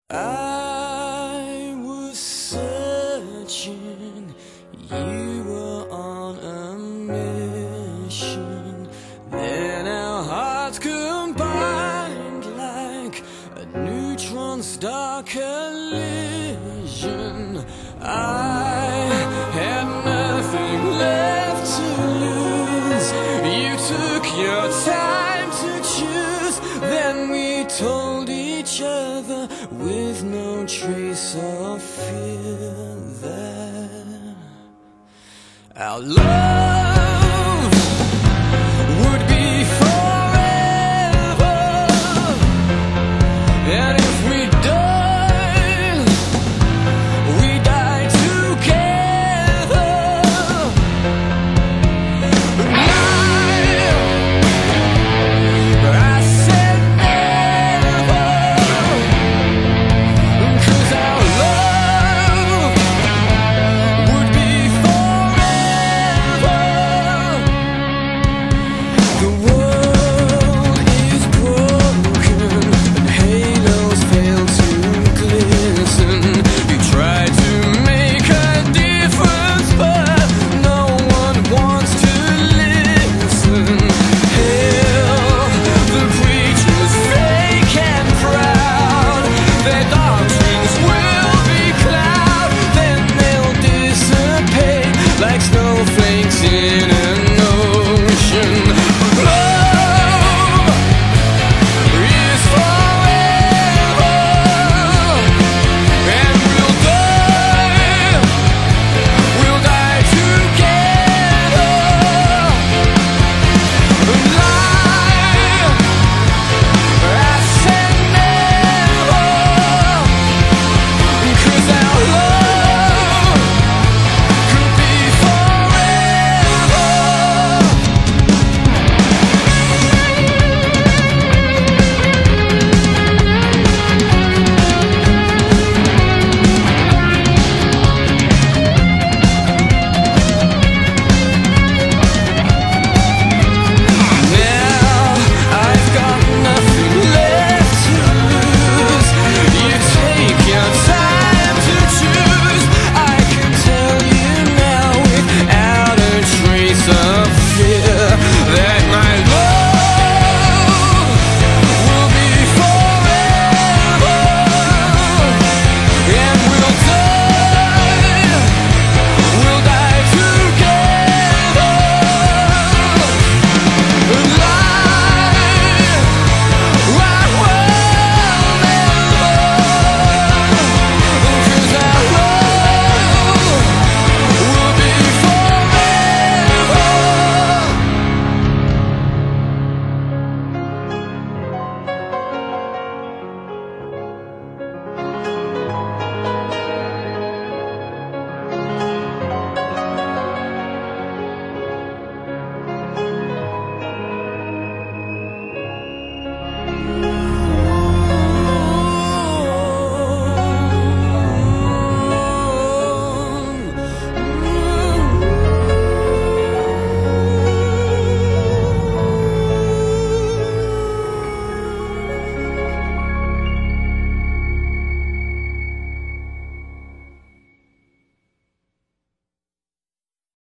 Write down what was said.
I was searching, you were on a mission. Then our hearts combined like a neutron star collision. I had nothing left to lose. You took your time to choose. Then we told each other with no trace of fear that our love